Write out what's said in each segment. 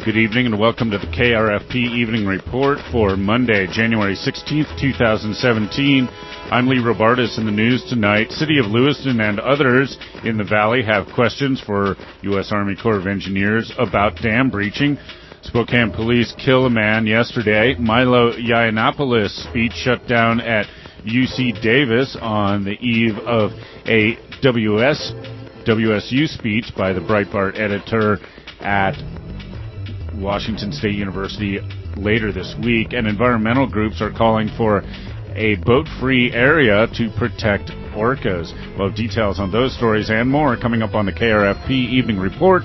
Good evening and welcome to the KRFP Evening Report for Monday, January 16th, 2017. I'm Lee Robartis. In the news tonight, City of Lewiston and others in the Valley have questions for U.S. Army Corps of Engineers about dam breaching. Spokane police kill a man yesterday. Milo Yiannopoulos' speech shut down at UC Davis on the eve of a WSU speech by the Breitbart editor at Washington State University later this week, and environmental groups are calling for a boat-free area to protect orcas. We'll have details on those stories and more coming up on the KRFP Evening Report.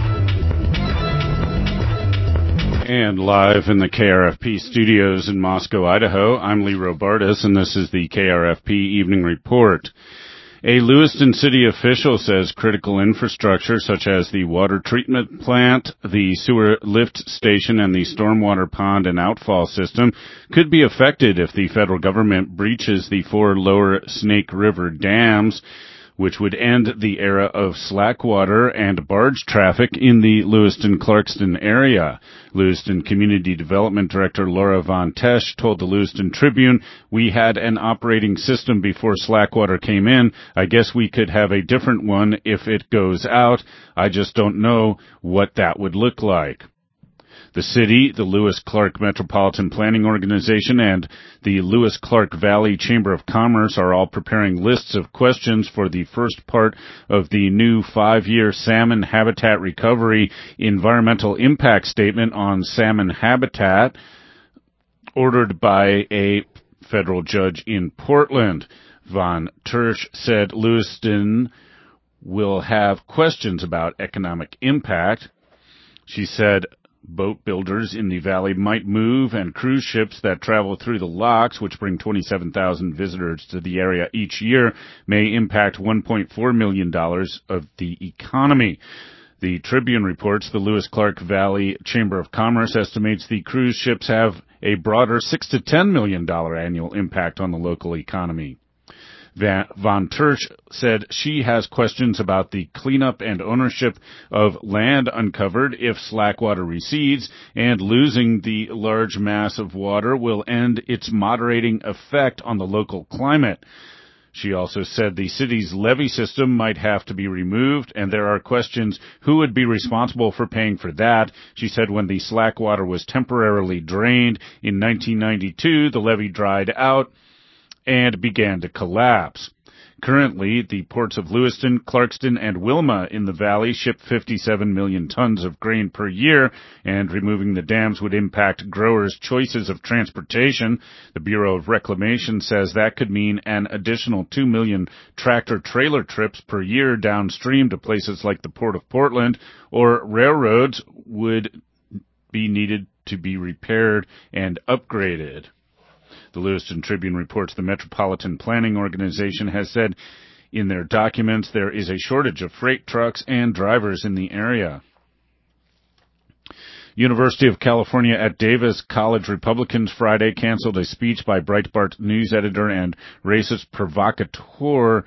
And live in the KRFP studios in Moscow, Idaho, I'm Lee Robartis, and this is the KRFP Evening Report. A Lewiston city official says critical infrastructure such as the water treatment plant, the sewer lift station, and the stormwater pond and outfall system could be affected if the federal government breaches the 4 lower Snake River dams, which would end the era of slackwater and barge traffic in the Lewiston-Clarkston area. Lewiston Community Development Director Laura Von Tesch told the Lewiston Tribune, "We had an operating system before slackwater came in. I guess we could have a different one if it goes out. I just don't know what that would look like." The city, the Lewis-Clark Metropolitan Planning Organization, and the Lewis-Clark Valley Chamber of Commerce are all preparing lists of questions for the first part of the new 5-year Salmon Habitat Recovery Environmental Impact Statement on Salmon Habitat, ordered by a federal judge in Portland. Von Tersch said Lewiston will have questions about economic impact. She said boat builders in the valley might move, and cruise ships that travel through the locks, which bring 27,000 visitors to the area each year, may impact $1.4 million of the economy. The Tribune reports the Lewis-Clark Valley Chamber of Commerce estimates the cruise ships have a broader $6 to $10 million annual impact on the local economy. Von Tersch said she has questions about the cleanup and ownership of land uncovered if slackwater recedes, and losing the large mass of water will end its moderating effect on the local climate. She also said the city's levee system might have to be removed, and there are questions who would be responsible for paying for that. She said when the slackwater was temporarily drained in 1992, the levee dried out and began to collapse. Currently, the ports of Lewiston, Clarkston, and Wilma in the valley ship 57 million tons of grain per year, and removing the dams would impact growers' choices of transportation. The Bureau of Reclamation says that could mean an additional 2 million tractor-trailer trips per year downstream to places like the Port of Portland, or railroads would be needed to be repaired and upgraded. The Lewiston Tribune reports the Metropolitan Planning Organization has said in their documents there is a shortage of freight trucks and drivers in the area. University of California at Davis College Republicans Friday canceled a speech by Breitbart news editor and racist provocateur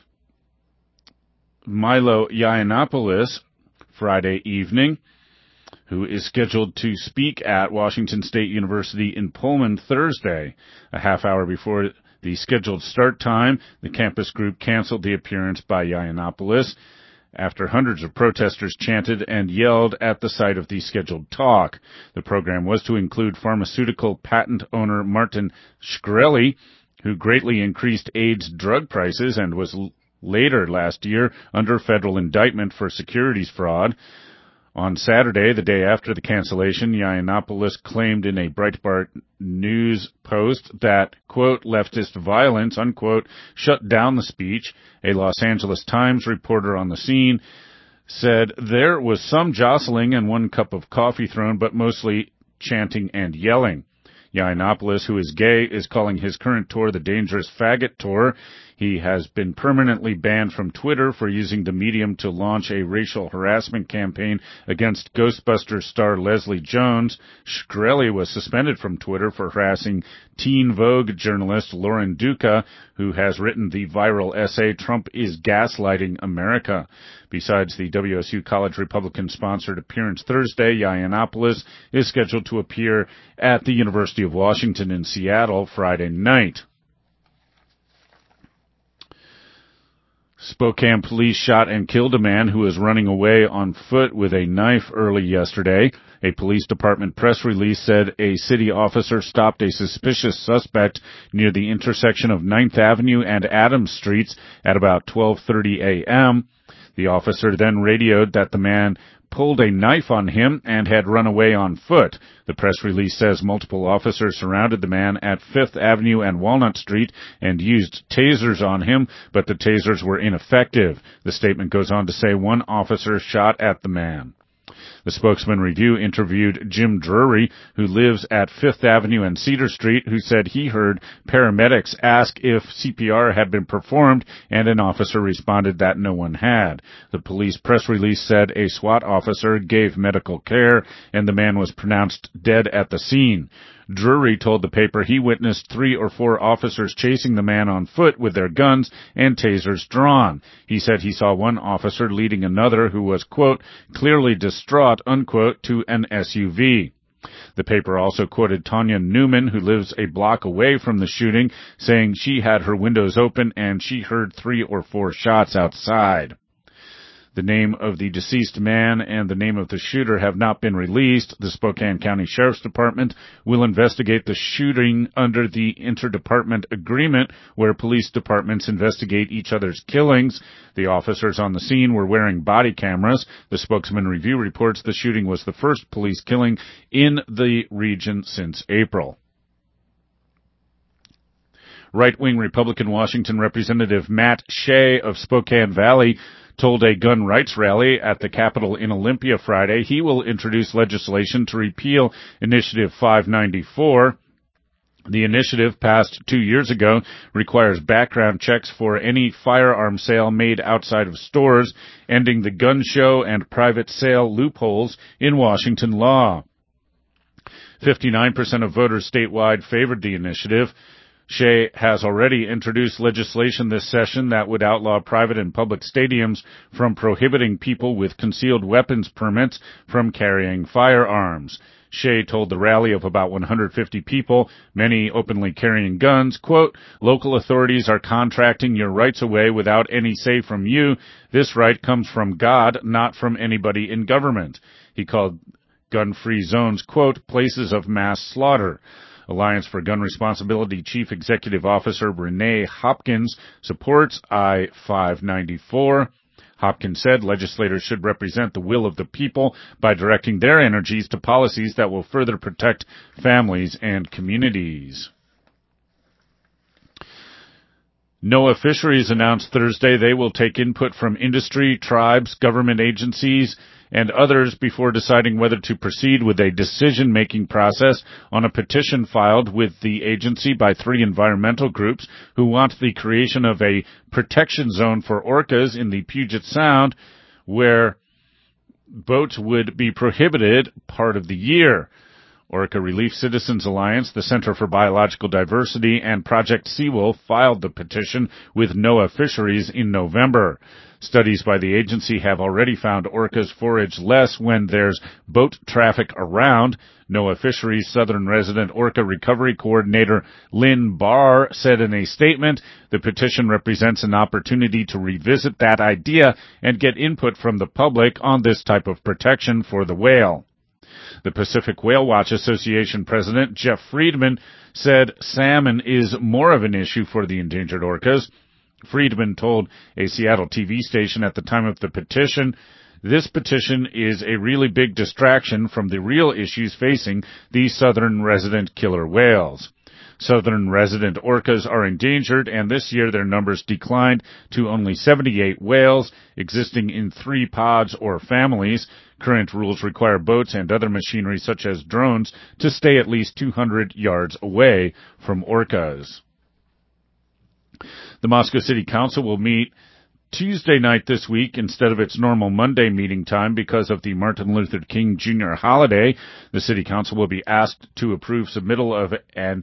Milo Yiannopoulos Friday evening, who is scheduled to speak at Washington State University in Pullman Thursday. A half hour before the scheduled start time, the campus group canceled the appearance by Yiannopoulos after hundreds of protesters chanted and yelled at the site of the scheduled talk. The program was to include pharmaceutical patent owner Martin Shkreli, who greatly increased AIDS drug prices and was later last year under federal indictment for securities fraud. On Saturday, the day after the cancellation, Yiannopoulos claimed in a Breitbart news post that, quote, leftist violence, unquote, shut down the speech. A Los Angeles Times reporter on the scene said there was some jostling and 1 cup of coffee thrown, but mostly chanting and yelling. Yiannopoulos, who is gay, is calling his current tour the Dangerous Faggot Tour. He has been permanently banned from Twitter for using the medium to launch a racial harassment campaign against Ghostbusters star Leslie Jones. Shkreli was suspended from Twitter for harassing Teen Vogue journalist Lauren Duca, who has written the viral essay, "Trump is Gaslighting America." Besides the WSU College Republican-sponsored appearance Thursday, Yiannopoulos is scheduled to appear at the University of Washington in Seattle Friday night. Spokane police shot and killed a man who was running away on foot with a knife early yesterday. A police department press release said a city officer stopped a suspicious suspect near the intersection of 9th Avenue and Adams Streets at about 12:30 a.m. The officer then radioed that the man pulled a knife on him and had run away on foot. The press release says multiple officers surrounded the man at 5th Avenue and Walnut Street and used tasers on him, but the tasers were ineffective. The statement goes on to say one officer shot at the man. The Spokesman Review interviewed Jim Drury, who lives at 5th Avenue and Cedar Street, who said he heard paramedics ask if CPR had been performed, and an officer responded that no one had. The police press release said a SWAT officer gave medical care, and the man was pronounced dead at the scene. Drury told the paper he witnessed 3 or 4 officers chasing the man on foot with their guns and tasers drawn. He said he saw one officer leading another who was, quote, clearly distraught, unquote, to an SUV. The paper also quoted Tanya Newman, who lives a block away from the shooting, saying she had her windows open and she heard 3 or 4 shots outside. The name of the deceased man and the name of the shooter have not been released. The Spokane County Sheriff's Department will investigate the shooting under the interdepartment agreement where police departments investigate each other's killings. The officers on the scene were wearing body cameras. The Spokesman Review reports the shooting was the first police killing in the region since April. Right-wing Republican Washington Representative Matt Shea of Spokane Valley told a gun rights rally at the Capitol in Olympia Friday he will introduce legislation to repeal Initiative 594. The initiative, passed 2 years ago, requires background checks for any firearm sale made outside of stores, ending the gun show and private sale loopholes in Washington law. 59% of voters statewide favored the initiative. Shea has already introduced legislation this session that would outlaw private and public stadiums from prohibiting people with concealed weapons permits from carrying firearms. Shea told the rally of about 150 people, many openly carrying guns, quote, local authorities are contracting your rights away without any say from you. This right comes from God, not from anybody in government. He called gun-free zones, quote, places of mass slaughter. Alliance for Gun Responsibility Chief Executive Officer Renee Hopkins supports I-594. Hopkins said legislators should represent the will of the people by directing their energies to policies that will further protect families and communities. NOAA Fisheries announced Thursday they will take input from industry, tribes, government agencies, and others before deciding whether to proceed with a decision-making process on a petition filed with the agency by 3 environmental groups who want the creation of a protection zone for orcas in the Puget Sound, where boats would be prohibited part of the year. Orca Relief Citizens Alliance, the Center for Biological Diversity, and Project Seawolf filed the petition with NOAA Fisheries in November. Studies by the agency have already found orcas forage less when there's boat traffic around. NOAA Fisheries Southern Resident Orca Recovery Coordinator Lynn Barr said in a statement, the petition represents an opportunity to revisit that idea and get input from the public on this type of protection for the whale. The Pacific Whale Watch Association president, Jeff Friedman, said salmon is more of an issue for the endangered orcas. Friedman told a Seattle TV station at the time of the petition, this petition is a really big distraction from the real issues facing these southern resident killer whales. Southern resident orcas are endangered, and this year their numbers declined to only 78 whales, existing in 3 pods or families. Current rules require boats and other machinery such as drones to stay at least 200 yards away from orcas. The Moscow City Council will meet Tuesday night this week instead of its normal Monday meeting time because of the Martin Luther King Jr. holiday. The City Council will be asked to approve submittal of an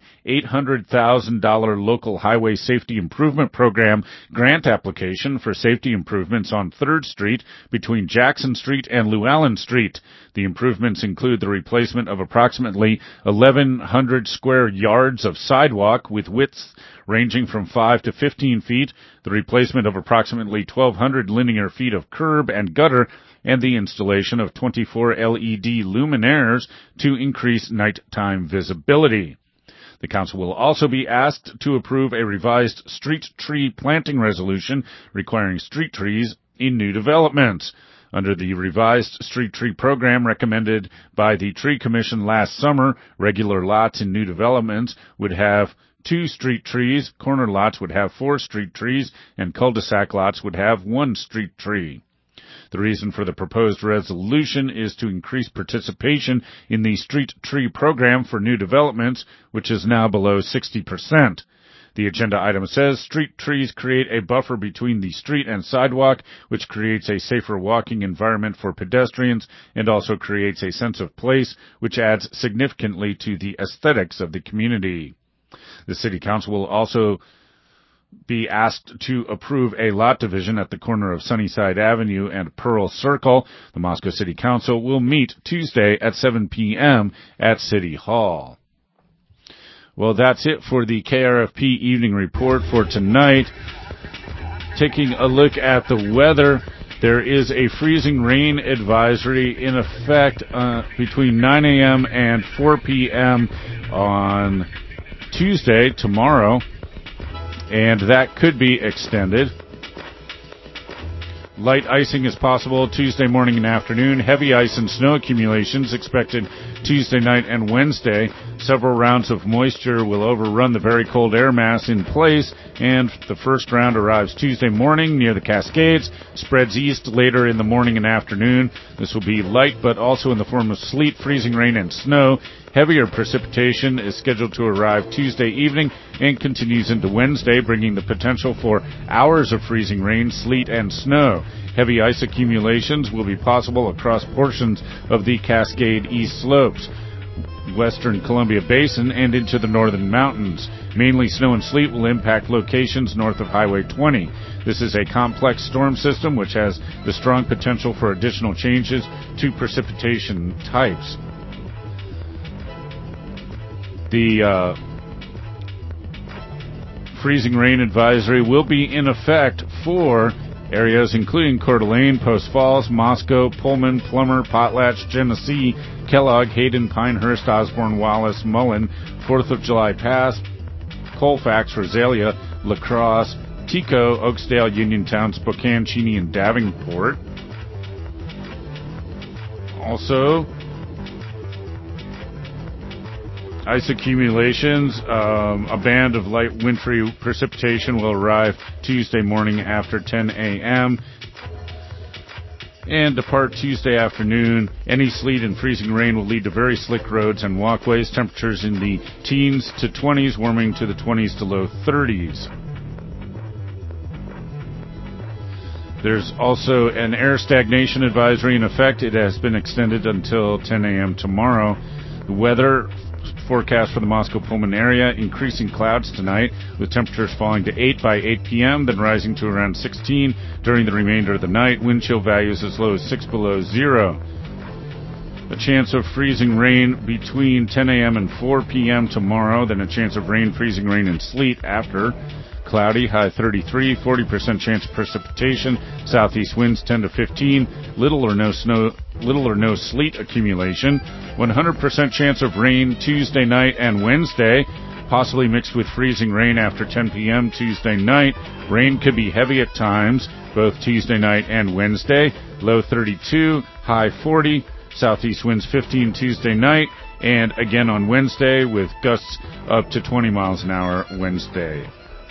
$800,000 local highway safety improvement program grant application for safety improvements on 3rd Street between Jackson Street and Llewellyn Street. The improvements include the replacement of approximately 1,100 square yards of sidewalk with widths ranging from 5 to 15 feet, the replacement of approximately 1,200 linear feet of curb and gutter, and the installation of 24 LED luminaires to increase nighttime visibility. The council will also be asked to approve a revised street tree planting resolution requiring street trees in new developments. Under the revised street tree program recommended by the Tree Commission last summer, regular lots in new developments would have 2 street trees, corner lots would have 4 street trees, and cul-de-sac lots would have 1 street tree. The reason for the proposed resolution is to increase participation in the street tree program for new developments, which is now below 60%. The agenda item says street trees create a buffer between the street and sidewalk, which creates a safer walking environment for pedestrians and also creates a sense of place, which adds significantly to the aesthetics of the community. The City Council will also be asked to approve a lot division at the corner of Sunnyside Avenue and Pearl Circle. The Moscow City Council will meet Tuesday at 7 p.m. at City Hall. Well, that's it for the KRFP Evening Report for tonight. Taking a look at the weather, there is a freezing rain advisory in effect between 9 a.m. and 4 p.m. on Tuesday, tomorrow, and that could be extended. Light icing is possible Tuesday morning and afternoon. Heavy ice and snow accumulations expected Tuesday night and Wednesday. Several rounds of moisture will overrun the very cold air mass in place, and the first round arrives Tuesday morning near the Cascades, spreads east later in the morning and afternoon. This will be light, but also in the form of sleet, freezing rain, and snow. Heavier precipitation is scheduled to arrive Tuesday evening and continues into Wednesday, bringing the potential for hours of freezing rain, sleet, and snow. Heavy ice accumulations will be possible across portions of the Cascade East slopes, western Columbia Basin, and into the northern mountains. Mainly snow and sleet will impact locations north of Highway 20. This is a complex storm system which has the strong potential for additional changes to precipitation types. The freezing rain advisory will be in effect for areas including Coeur d'Alene, Post Falls, Moscow, Pullman, Plummer, Potlatch, Genesee, Kellogg, Hayden, Pinehurst, Osborne, Wallace, Mullen, 4th of July Pass, Colfax, Rosalia, La Crosse, Tico, Oakdale, Uniontown, Spokane, Cheney, and Davenport. Also, ice accumulations, a band of light wintry precipitation will arrive Tuesday morning after 10 a.m. and depart Tuesday afternoon. Any sleet and freezing rain will lead to very slick roads and walkways. Temperatures in the teens to 20s, warming to the 20s to low 30s. There's also an air stagnation advisory in effect. It has been extended until 10 a.m. tomorrow. The weather forecast for the Moscow-Pullman area, increasing clouds tonight, with temperatures falling to 8 by 8 p.m., then rising to around 16 during the remainder of the night. Wind chill values as low as 6 below zero. A chance of freezing rain between 10 a.m. and 4 p.m. tomorrow, then a chance of rain, freezing rain, and sleet after. Cloudy, high 33, 40% chance of precipitation, southeast winds 10 to 15, little or no sleet accumulation, 100% chance of rain Tuesday night and Wednesday, possibly mixed with freezing rain after 10 p.m. Tuesday night. Rain could be heavy at times, both Tuesday night and Wednesday, low 32, high 40, southeast winds 15 Tuesday night, and again on Wednesday with gusts up to 20 miles an hour Wednesday.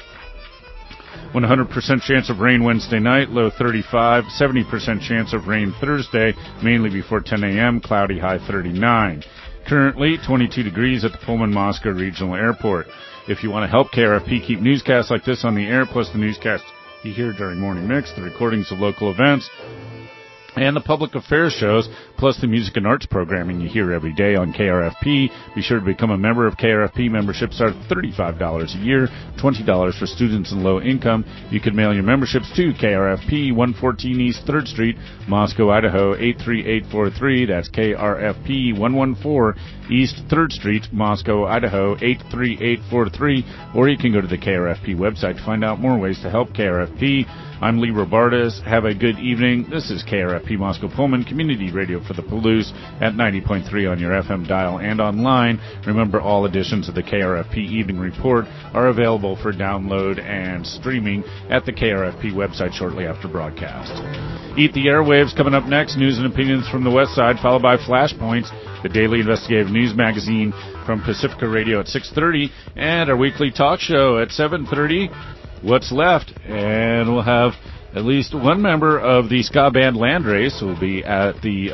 100% chance of rain Wednesday night, low 35, 70% chance of rain Thursday, mainly before 10 a.m., cloudy, high 39. Currently, 22 degrees at the Pullman Moscow Regional Airport. If you want to help KRFP keep newscasts like this on the air, plus the newscasts you hear during Morning Mix, the recordings of local events, and the public affairs shows, plus the music and arts programming you hear every day on KRFP. Be sure to become a member of KRFP. Memberships are $35 a year, $20 for students and low income. You can mail your memberships to KRFP, 114 East 3rd Street, Moscow, Idaho, 83843. That's KRFP, 114 East 3rd Street, Moscow, Idaho, 83843. Or you can go to the KRFP website to find out more ways to help KRFP. I'm Lee Robartis. Have a good evening. This is KRFP Moscow Pullman, community radio for the Palouse at 90.3 on your FM dial and online. Remember, all editions of the KRFP Evening Report are available for download and streaming at the KRFP website shortly after broadcast. Eat the Airwaves coming up next. News and opinions from the West Side, followed by Flashpoints, the daily investigative news magazine from Pacifica Radio at 6:30, and our weekly talk show at 7:30. What's Left, and we'll have at least one member of the ska band Landrace who will be at the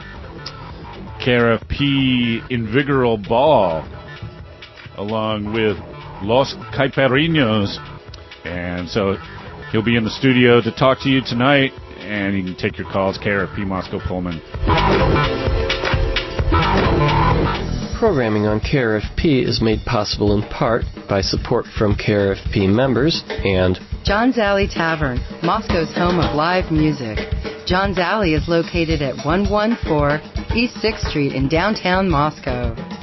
KRFP Invigoral Ball along with Los Caipirinhos, and so he'll be in the studio to talk to you tonight, and you can take your calls, KRFP Moscow Pullman. Programming on KRFP is made possible in part by support from KRFP members and John's Alley Tavern, Moscow's home of live music. John's Alley is located at 114 East 6th Street in downtown Moscow.